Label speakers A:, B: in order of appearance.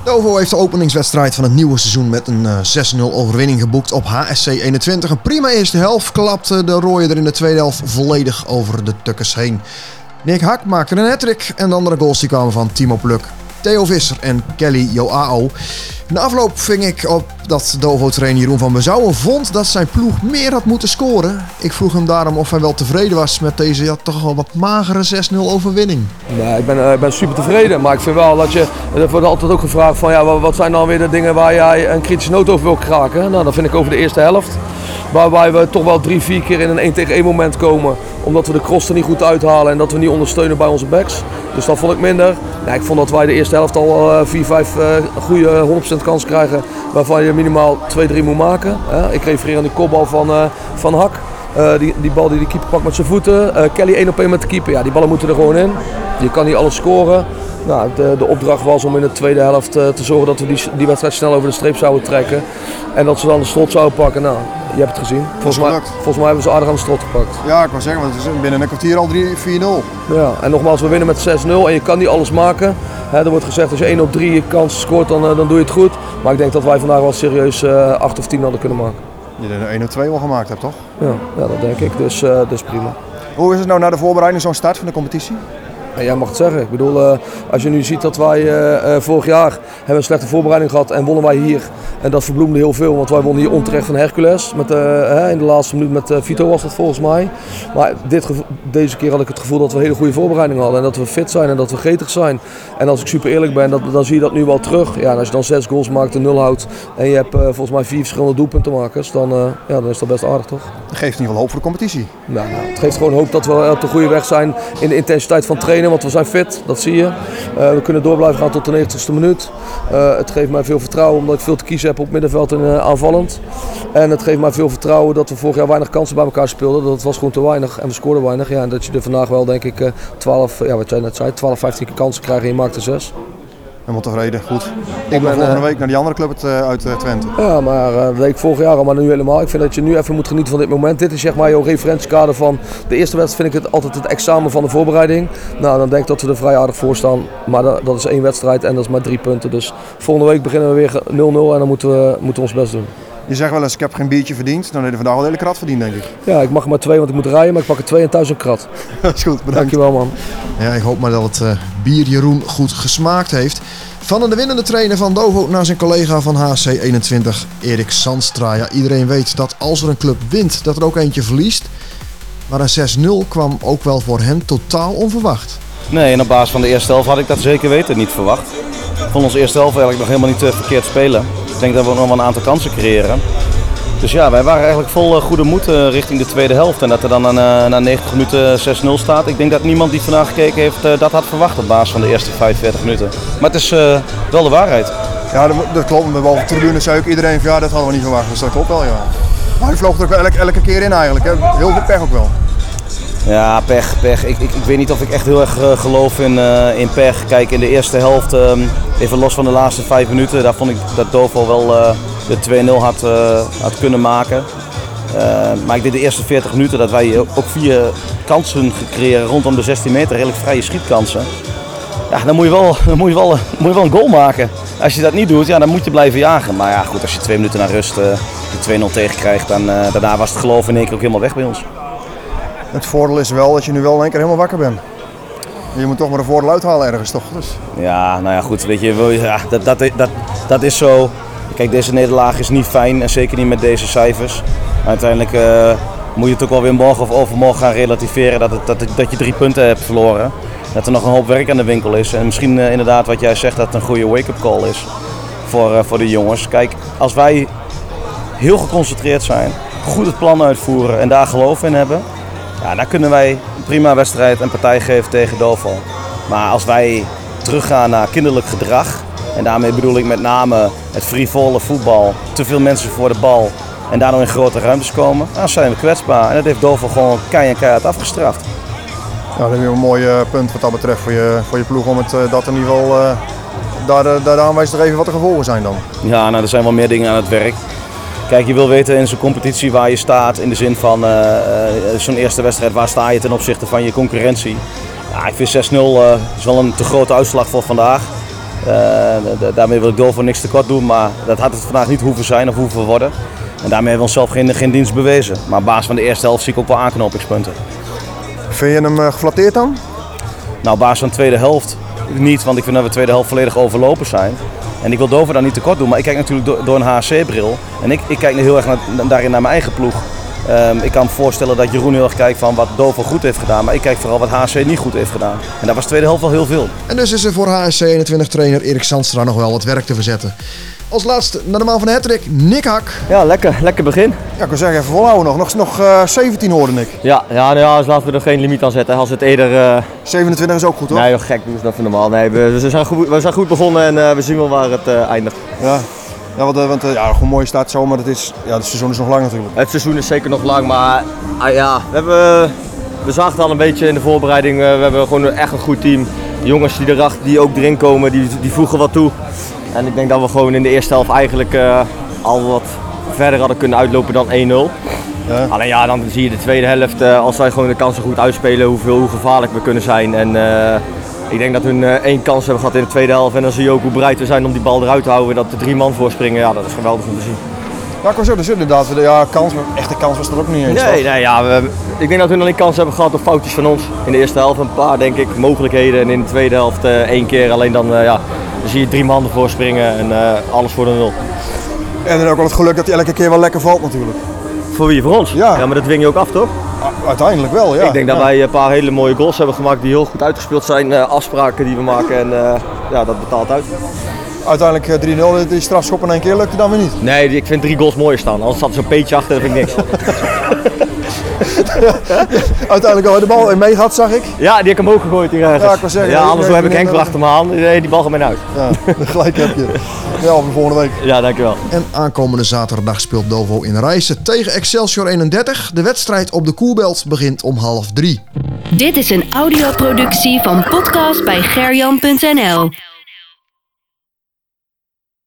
A: Dovo heeft de openingswedstrijd van het nieuwe seizoen met een 6-0 overwinning geboekt op HSC 21. Een prima eerste helft klapte de rooien er in de tweede helft volledig over de tukkers heen. Nick Hak maakte een hattrick en de andere goals die kwamen van Timo Pluk, Theo Visser en Kelly Joao. Na afloop ving ik op dat Dovo-trainer Jeroen van Bezouwen vond dat zijn ploeg meer had moeten scoren. Ik vroeg hem daarom of hij wel tevreden was met deze toch wel wat magere 6-0 overwinning.
B: Nee, ik ben super tevreden, maar ik vind wel dat er wordt altijd ook gevraagd van ja, wat zijn dan weer de dingen waar jij een kritische noot over wil kraken. Nou, dat vind ik over de eerste helft. Waarbij we toch wel 3-4 keer in een 1-tegen-1 moment komen. Omdat we de cross er niet goed uithalen en dat we niet ondersteunen bij onze backs. Dus dat vond ik minder. Nee, ik vond dat wij de eerste helft al 4-5 goede 100% kansen krijgen. Waarvan je minimaal 2-3 moet maken. Ik refereer aan die kopbal van Hak. Die bal die de keeper pakt met zijn voeten. Kelly 1-op-1 met de keeper. Ja, die ballen moeten er gewoon in. Je kan niet alles scoren. Nou, de opdracht was om in de tweede helft te zorgen dat we die wedstrijd snel over de streep zouden trekken. En dat ze dan de strot zouden pakken. Nou, je hebt het gezien. Volgens mij hebben ze aardig aan de strot gepakt.
A: Ja, ik wou zeggen, want het is binnen een kwartier al 4-0.
B: Ja, en nogmaals, we winnen met 6-0 en je kan niet alles maken. Er wordt gezegd als je 1 op 3 kansen scoort, dan doe je het goed. Maar ik denk dat wij vandaag wel serieus 8 of 10 hadden kunnen maken.
A: Je er 1 op 2 wel gemaakt hebt, toch?
B: Ja, dat denk ik. Dus prima.
A: Hoe is het nou na de voorbereiding zo'n start van de competitie?
B: En jij mag het zeggen. Ik bedoel, als je nu ziet dat wij vorig jaar hebben een slechte voorbereiding gehad en wonnen wij hier. En dat verbloemde heel veel, want wij wonnen hier onterecht van Hercules. In de laatste minuut met Vito was dat volgens mij. Maar deze keer had ik het gevoel dat we een hele goede voorbereiding hadden. En dat we fit zijn en dat we gretig zijn. En als ik super eerlijk ben, dan zie je dat nu wel terug. Ja, en als je dan 6 goals maakt en 0 houdt en je hebt volgens mij 4 verschillende doelpuntenmakers, dan is dat best aardig, toch?
A: Dat geeft in ieder geval hoop voor de competitie.
B: Nou, het geeft gewoon hoop dat we op de goede weg zijn in de intensiteit van trainen. Want we zijn fit, dat zie je. We kunnen door blijven gaan tot de 90ste minuut. Het geeft mij veel vertrouwen omdat ik veel te kiezen heb op middenveld en aanvallend. En het geeft mij veel vertrouwen dat we vorig jaar weinig kansen bij elkaar speelden. Dat was gewoon te weinig en we scoorden weinig. Ja, en dat je er vandaag wel denk ik 12, wat jij net zei, 12, 15 kansen krijgt en je maakt er 6.
A: Helemaal tevreden, goed. Ik ben volgende week naar die andere club uit Twente.
B: Ja, maar dat deed ik vorig jaar al, maar nu helemaal. Ik vind dat je nu even moet genieten van dit moment. Dit is zeg maar jouw referentiekader van de eerste wedstrijd. Vind ik het altijd het examen van de voorbereiding. Nou, dan denk ik dat we er vrij aardig voor staan. Maar dat is 1 wedstrijd en dat is maar 3 punten. Dus volgende week beginnen we weer 0-0 en dan moeten we ons best doen.
A: Je zegt wel eens, ik heb geen biertje verdiend. Dan heb je vandaag wel de hele krat verdiend, denk ik.
B: Ja, ik mag er maar 2, want ik moet rijden. Maar ik pak er 2 en thuis een krat.
A: Dat is goed, bedankt.
B: Dankjewel, man.
A: Ja, ik hoop maar dat het bier Jeroen goed gesmaakt heeft. Van de winnende trainer van Dovo naar zijn collega van HSC 21, Erik Zandstra. Ja, iedereen weet dat als er een club wint, dat er ook eentje verliest. Maar een 6-0 kwam ook wel voor hem totaal onverwacht.
C: Nee, en op basis van de eerste helft had ik dat zeker weten niet verwacht. Ik vond onze eerste helft eigenlijk nog helemaal niet verkeerd spelen. Ik denk dat we nog wel een aantal kansen creëren. Dus ja, wij waren eigenlijk vol goede moed richting de tweede helft. En dat er dan na 90 minuten 6-0 staat. Ik denk dat niemand die vandaag gekeken heeft dat had verwacht op basis van de eerste 45 minuten. Maar het is wel de waarheid.
A: Ja, dat klopt. Met boven de tribune zei ook iedereen van ja, dat hadden we niet verwacht. Dus dat klopt wel, ja. Maar hij vloog er ook elke keer in eigenlijk. Hè. Heel veel pech ook wel.
C: Ja, pech. Ik weet niet of ik echt heel erg geloof in pech. Kijk, in de eerste helft, even los van de laatste 5 minuten, daar vond ik dat Dovo wel de 2-0 had kunnen maken. Maar ik deed de eerste 40 minuten dat wij ook 4 kansen creëren rondom de 16 meter, redelijk vrije schietkansen. Ja, dan moet je wel een goal maken. Als je dat niet doet, ja, dan moet je blijven jagen. Maar ja, goed, als je 2 minuten na rust de 2-0 tegenkrijgt, dan daarna was het geloof in één keer ook helemaal weg bij ons.
A: Het voordeel is wel dat je nu wel in één keer helemaal wakker bent. Je moet toch maar een voordeel uithalen ergens, toch? Dus.
C: Ja, nou ja, goed, weet je, ja, dat is zo. Kijk, deze nederlaag is niet fijn en zeker niet met deze cijfers. Maar uiteindelijk moet je het ook wel weer morgen of overmorgen gaan relativeren dat je 3 punten hebt verloren. Dat er nog een hoop werk aan de winkel is. En misschien inderdaad wat jij zegt dat het een goede wake-up call is voor de jongens. Kijk, als wij heel geconcentreerd zijn, goed het plan uitvoeren en daar geloof in hebben, ja, dan kunnen wij een prima wedstrijd en partij geven tegen Dovo. Maar als wij teruggaan naar kinderlijk gedrag, en daarmee bedoel ik met name het frivole voetbal, te veel mensen voor de bal en daardoor in grote ruimtes komen, dan zijn we kwetsbaar. En dat heeft Dovo gewoon keihard afgestraft.
A: Ja, dat heb je een mooi punt wat dat betreft voor je ploeg om dat in ieder geval daar aanwijst even wat de gevolgen zijn dan.
C: Ja, nou, er zijn wel meer dingen aan het werk. Kijk, je wil weten in zo'n competitie waar je staat in de zin van zo'n eerste wedstrijd, waar sta je ten opzichte van je concurrentie. Ja, ik vind 6-0 is wel een te grote uitslag voor vandaag. Daarmee wil ik Dovo niks tekort doen, maar dat had het vandaag niet hoeven zijn of hoeven worden. En daarmee hebben we onszelf geen dienst bewezen. Maar op basis van de eerste helft zie ik ook wel aanknopingspunten.
A: Vind je hem geflatteerd dan?
C: Nou, op basis van de tweede helft niet, want ik vind dat we de tweede helft volledig overlopen zijn. En ik wil Dovo dan niet tekort doen, maar ik kijk natuurlijk door een HSC-bril. En ik kijk heel erg daarin naar mijn eigen ploeg. Ik kan me voorstellen dat Jeroen heel erg kijkt van wat Dovo goed heeft gedaan, maar ik kijk vooral wat HSC niet goed heeft gedaan. En dat was de tweede helft wel heel veel.
A: En dus is er voor HSC 21 trainer Erik Zandstra nog wel wat werk te verzetten. Als laatste naar de man van de hattrick, Nick Hak.
D: Ja, lekker begin.
A: Ja, ik wil zeggen, even volhouden nog 17 hoorde ik.
D: Ja, dus laten we er geen limiet aan zetten. Als het eerder...
A: 27 is ook goed, hoor.
D: Nee, gek, doe eens even normaal. Nee, we zijn goed begonnen en we zien wel waar het eindigt.
A: Ja. Ja, want gewoon mooie start zo, maar het seizoen is nog lang natuurlijk.
D: Het seizoen is zeker nog lang, maar we zagen het al een beetje in de voorbereiding. We hebben gewoon echt een goed team. De jongens die ook erin komen, die voegen wat toe. En ik denk dat we gewoon in de eerste helft eigenlijk al wat verder hadden kunnen uitlopen dan 1-0. Ja. Alleen ja, dan zie je de tweede helft, als wij gewoon de kansen goed uitspelen, hoe gevaarlijk we kunnen zijn. En ik denk dat we 1 kans hebben gehad in de tweede helft. En dan zie je ook hoe bereid we zijn om die bal eruit te houden. Dat de 3 man voorspringen, ja, dat is geweldig om te zien.
A: Ja, ik was zo, dus inderdaad, kans, maar echte kans was er ook niet eens.
D: Ik denk dat we nog niet kans hebben gehad op foutjes van ons. In de eerste helft een paar, denk ik, mogelijkheden. En in de tweede helft 1 keer. Alleen dan zie je 3 man ervoor springen en alles voor de 0.
A: En dan ook wel het geluk dat hij elke keer wel lekker valt natuurlijk.
D: Voor wie? Voor ons? Ja, maar dat dwing je ook af, toch?
A: Uiteindelijk wel, ja.
D: Ik denk dat wij een paar hele mooie goals hebben gemaakt die heel goed uitgespeeld zijn. Afspraken die we maken en dat betaalt uit.
A: Uiteindelijk 3-0, die strafschop in 1 keer lukte dan weer niet.
D: Nee, ik vind 3 goals mooier staan. Anders zat er zo'n peetje achter, dat vind ik niks.
A: Uiteindelijk al de bal mee gehad, zag ik.
D: Ja, die heb ik hem ook gegooid hier ergens.
A: Ja, ik was zeggen,
D: ja, anders heb ik Henk achter me aan. Nee, die bal gaat mij uit.
A: Ja, gelijk heb je. Ja, op de volgende week.
D: Ja, dankjewel.
A: En aankomende zaterdag speelt Dovo in Rijssen tegen Excelsior 31. De wedstrijd op de Koelbelt begint om 2:30.
E: Dit is een audioproductie van podcast bij Gerjan.nl.